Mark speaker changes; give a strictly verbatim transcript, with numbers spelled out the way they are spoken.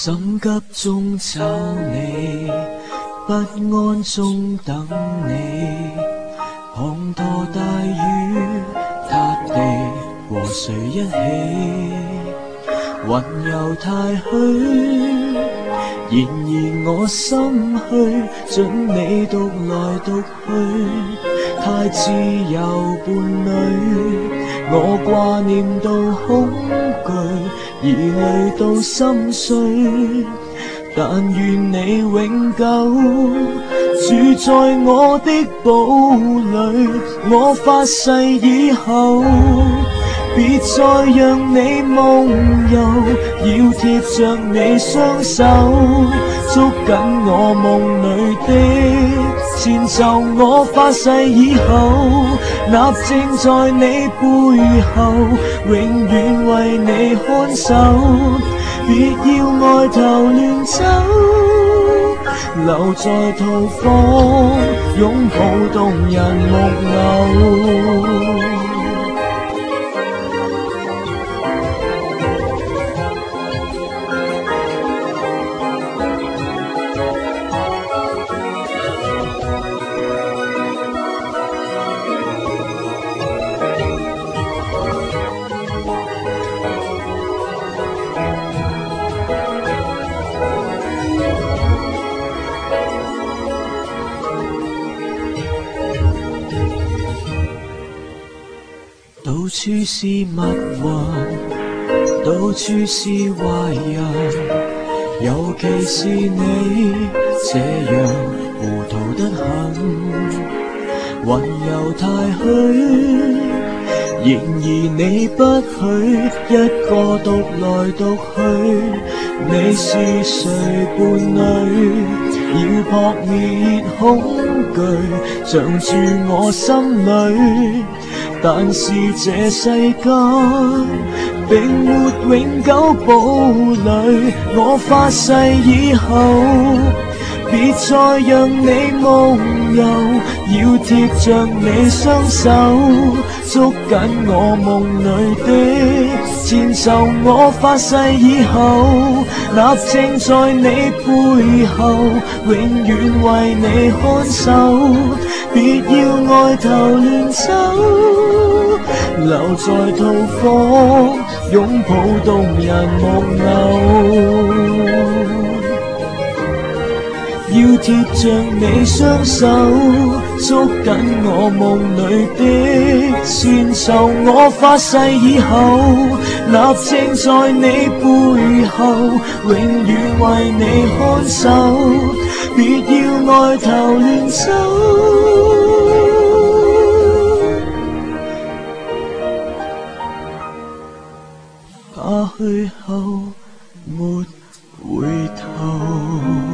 Speaker 1: 心急中找你，不安中等你。滂沱大雨，塌地和誰一起？雲遊太虛，然而我心虛，准你獨來獨去，太自由伴侶。我掛念到恐懼，而累到心碎，但願你永久住在我的堡壘。我發誓以後，別再讓你夢遊，要貼着你雙手，捉緊我夢裏的前奏。我發誓以後，立正在你背後，永遠為你看守。別要愛頭亂走，留在屠房，擁抱動人木偶。到處是密雲，到處是壞人，尤其是你這樣糊塗得很。雲遊太虛，然而你不許一個獨來獨去。你是誰伴侶？要撲滅恐懼，藏住我心裏。但是這世間並沒永久堡壘。我發誓以後，別再讓你夢遊，要貼着你雙手，捉緊我夢裏的前奏。我發誓以後，立正在你背後，永遠為你看守。別要愛頭亂走，留在屠房，擁抱動人木偶。要貼着你雙手，捉緊我夢裏的前奏。我發誓以後，立正在你背後，永遠為你看守。別要愛頭亂走，怕去後沒回頭。